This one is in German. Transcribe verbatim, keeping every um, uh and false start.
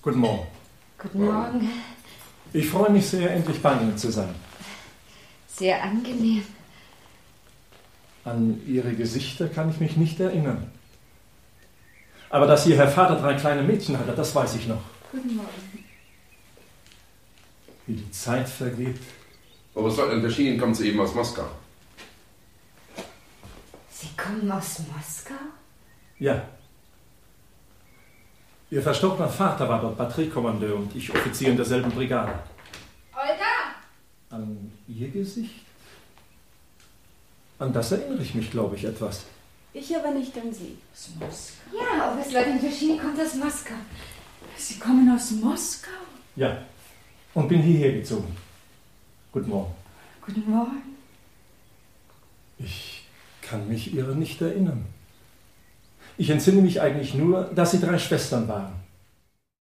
Guten Morgen. Guten Morgen. Ich freue mich sehr, endlich bei Ihnen zu sein. Sehr angenehm. An Ihre Gesichter kann ich mich nicht erinnern. Aber dass Ihr Herr Vater drei kleine Mädchen hatte, das weiß ich noch. Guten Morgen. Wie die Zeit vergeht. Aber was soll denn erschienen? Kommen Sie eben aus Moskau? Sie kommen aus Moskau? Ja. Ihr verstorbener Vater war dort Batteriekommandeur und ich Offizier in derselben Brigade. Olga! An Ihr Gesicht? An das erinnere ich mich, glaube ich, etwas. Ich aber nicht an Sie. Aus Moskau? Ja, Oberstleutnant Verschini kommt aus Moskau. Sie kommen aus Moskau? Ja. Und bin hierher gezogen. Guten Morgen. Guten Morgen. Ich kann mich Ihrer nicht erinnern. Ich entsinne mich eigentlich nur, dass Sie drei Schwestern waren.